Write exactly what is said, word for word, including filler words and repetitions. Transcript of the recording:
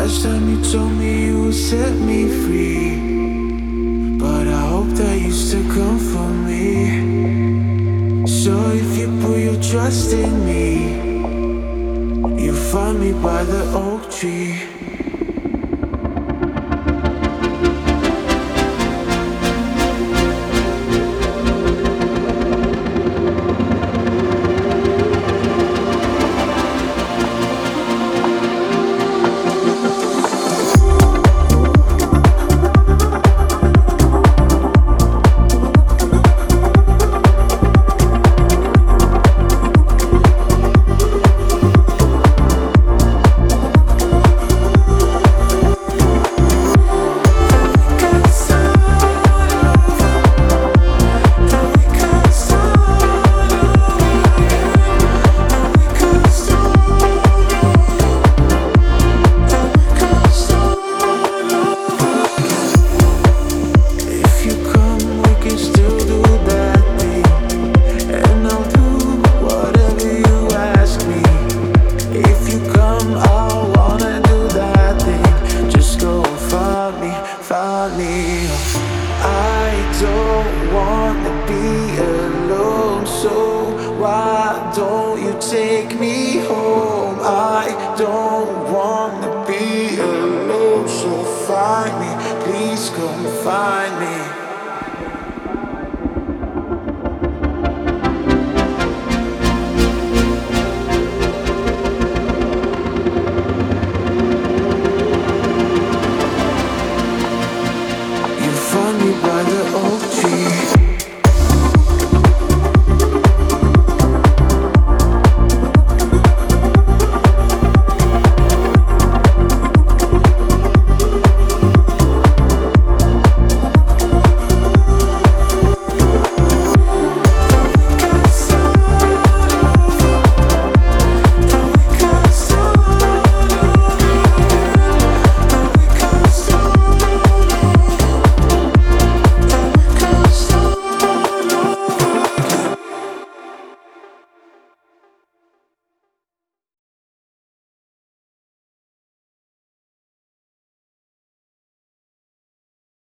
Last time you told me you would set me free, but I hope that you still come for me. So if you put your trust in me, you'll find me by the oak tree. Why don't you take me home? I don't wanna be alone. So find me, please come find me.